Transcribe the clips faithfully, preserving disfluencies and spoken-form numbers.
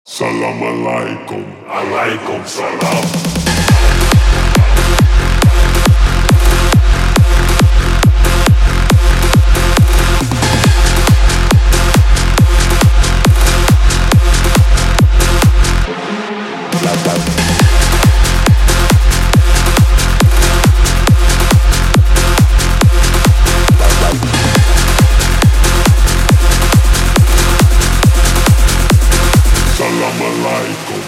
Salam alaikum, alaikum salam. Salam alaikum.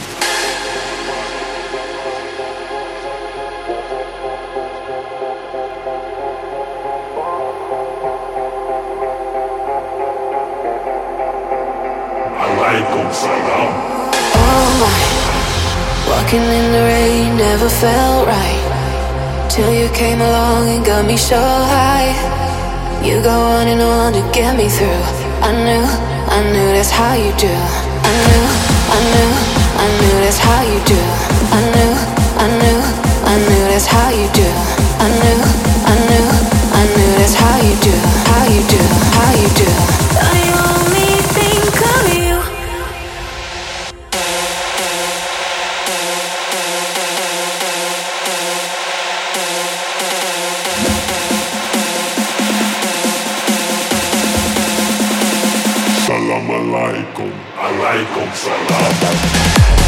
Alaikum salam. Oh my, walking in the rain never felt right, till you came along and got me so high. You go on and on to get me through. I knew, I knew that's how you do. I knew, I knew, I knew that's how you do. I knew, I knew, I knew that's how you do. I knew, I knew, I knew that's how you do. How you do, how you do. I only think of you. Salam alaikum, alaikum salam.